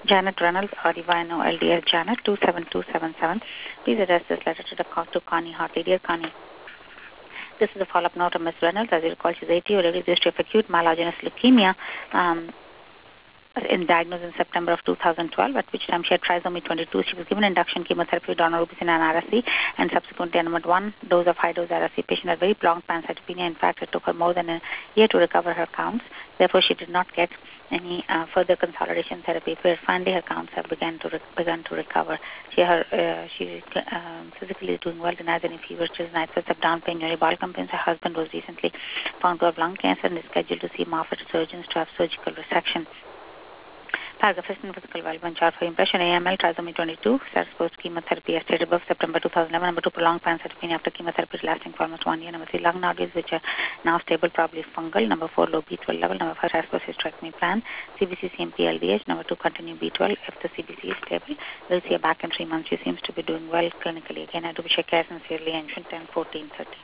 Janet Reynolds, Divino LDS Janet 27277. Please address this letter to Connie Hartley. Dear Connie, this is a follow-up note of Ms. Reynolds. As you recall, she's 80, already with history of acute myelogenous leukemia. Diagnosed in September of 2012, at which time she had trisomy 22. She was given induction chemotherapy with daunorubicin and RSC, and subsequently underwent one dose of high-dose RSC. Patient had very prolonged pancytopenia. In fact, it took her more than a year to recover her counts. Therefore, she did not get any further consolidation therapy. Where finally her counts have begun to recover. She physically is doing well, denies any fever, chills, night sweats, down pain, urinary bowel complaints. Her husband was recently found to have lung cancer and is scheduled to see Moffitt surgeons to have surgical resection. Paragraph physical development chart for impression AML trisomy 22 status post chemotherapy as stated above September 2011. Number 2, prolonged pancytopenia after chemotherapy lasting for almost 1 year. Number 3, lung nodules which are now stable, probably fungal. Number 4, low B12 level. Number 5, status post hysterectomy plan. CBC CMP LDH. Number 2, continue B12 if the CBC is stable. We'll see her back in 3 months. She seems to be doing well clinically. Again, I do wish her care sincerely. And 10, 14, 13.